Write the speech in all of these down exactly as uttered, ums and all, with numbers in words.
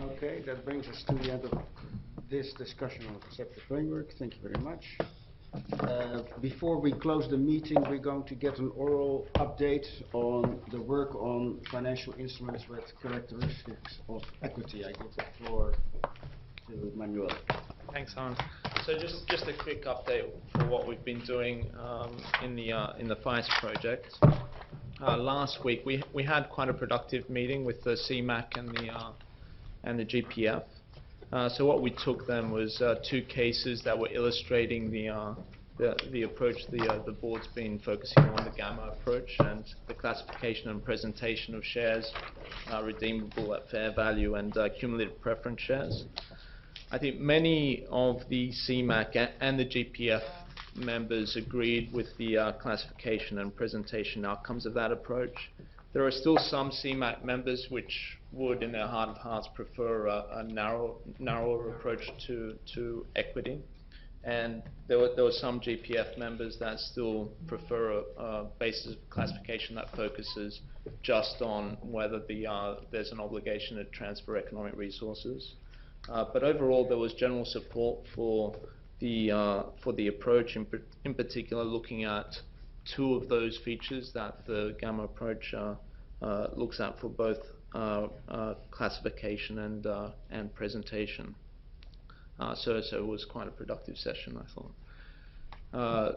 Okay, that brings us to the end of this discussion on the conceptual framework. Thank you very much. Uh, before we close the meeting, we're going to get an oral update on the work on financial instruments with characteristics of equity. I give the floor to Manuel. Thanks, Hans. So just just a quick update for what we've been doing um, in the uh, in the FAIST project. Uh, last week we we had quite a productive meeting with the C MAC and the uh, and the G P F. Uh, so what we took then was uh, two cases that were illustrating the uh, the, the approach the uh, the board's been focusing on, the Gamma approach, and the classification and presentation of shares uh, redeemable at fair value and uh, cumulative preference shares. I think many of the C MAC and the G P F members agreed with the uh, classification and presentation outcomes of that approach. There are still some C MAC members which would, in their heart of hearts, prefer a, a narrow, narrower approach to, to equity. And there were, there were some G P F members that still prefer a, a basis of classification that focuses just on whether the, uh, there's an obligation to transfer economic resources. Uh, but overall, there was general support for the uh, for the approach, in, in particular looking at two of those features that the Gamma approach uh, uh, looks at for both uh, uh, classification and uh, and presentation. Uh, so, so it was quite a productive session, I thought. Uh,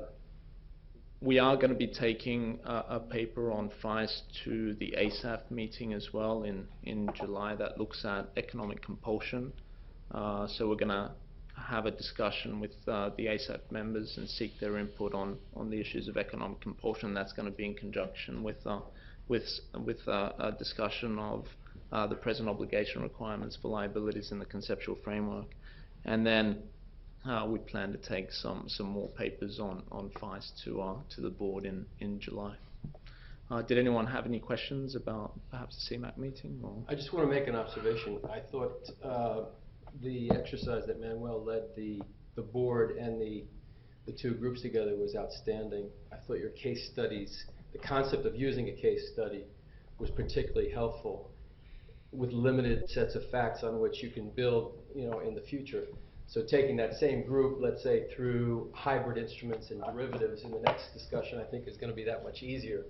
we are going to be taking uh, a paper on FAIST to the A S A F meeting as well in in July that looks at economic compulsion. Uh, so we're going to have a discussion with uh, the A S A F members and seek their input on, on the issues of economic compulsion. That's going to be in conjunction with uh, with with uh, a discussion of uh, the present obligation requirements for liabilities in the conceptual framework, and then uh, we plan to take some some more papers on on FAIST to uh, to the board in in July. Uh, did anyone have any questions about perhaps the C MAC meeting? Or? I just want to make an observation. I thought uh, the exercise that Manuel led the the board and the the two groups together was outstanding. I thought your case studies, the concept of using a case study, was particularly helpful with limited sets of facts on which you can build, you know, in the future. So taking that same group, let's say, through hybrid instruments and derivatives in the next discussion, I think is going to be that much easier.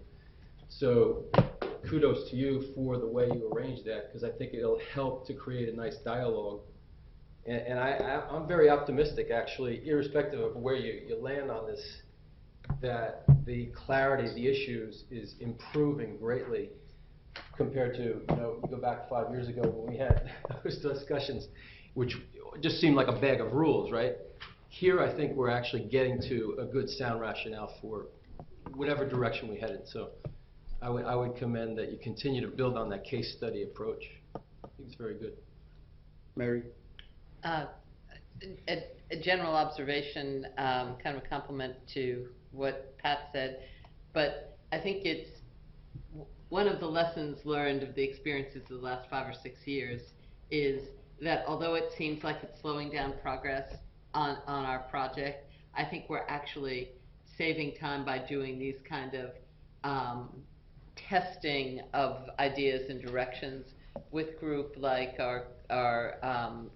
So kudos to you for the way you arranged that, because I think it'll help to create a nice dialogue. And, and I, I, I'm very optimistic, actually, irrespective of where you, you land on this, that the clarity of the issues is improving greatly compared to, you know, you go back five years ago when we had those discussions, which just seemed like a bag of rules, right? Here, I think we're actually getting to a good sound rationale for whatever direction we headed. So I would, I would commend that you continue to build on that case study approach. I think it's very good. Mary? Uh, a, a general observation, um, kind of a compliment to what Pat said, but I think it's one of the lessons learned of the experiences of the last five or six years is that although it seems like it's slowing down progress on, on our project, I think we're actually saving time by doing these kind of um, testing of ideas and directions with group like our, our um,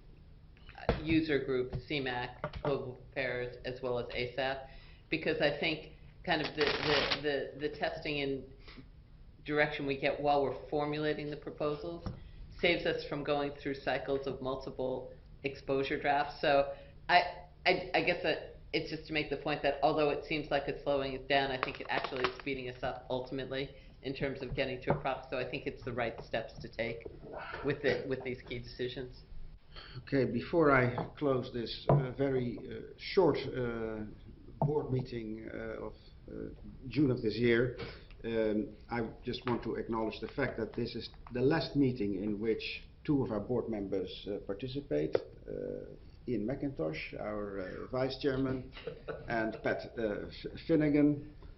user group, C MAC, Global Affairs, as well as A S A F, because I think kind of the, the, the, the testing and direction we get while we're formulating the proposals saves us from going through cycles of multiple exposure drafts. So I, I, I guess that it's just to make the point that although it seems like it's slowing it down, I think it actually is speeding us up ultimately in terms of getting to a product. So I think it's the right steps to take with the, with these key decisions. Okay, before I close this uh, very uh, short uh, board meeting uh, of uh, June of this year, um, I just want to acknowledge the fact that this is the last meeting in which two of our board members uh, participate. Uh, Ian McIntosh, our uh, vice chairman, and Pat uh, Finnegan.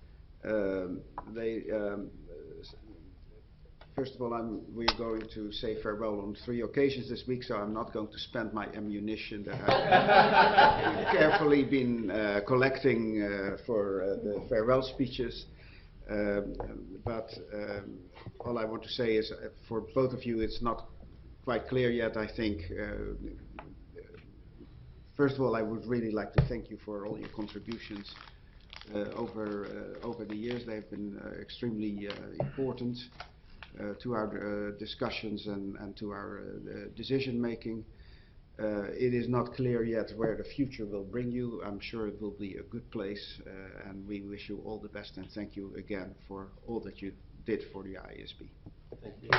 Um, they, um, first of all, I'm, we're going to say farewell on three occasions this week, so I'm not going to spend my ammunition that I've carefully been uh, collecting uh, for uh, the farewell speeches. Um, but um, all I want to say is, uh, for both of you, it's not quite clear yet, I think. Uh, First of all, I would really like to thank you for all your contributions uh, over uh, over the years. They've been uh, extremely uh, important uh, to our uh, discussions and, and to our uh, decision making. Uh, it is not clear yet where the future will bring you. I'm sure it will be a good place, uh, and we wish you all the best, and thank you again for all that you did for the I A S B. Thank you.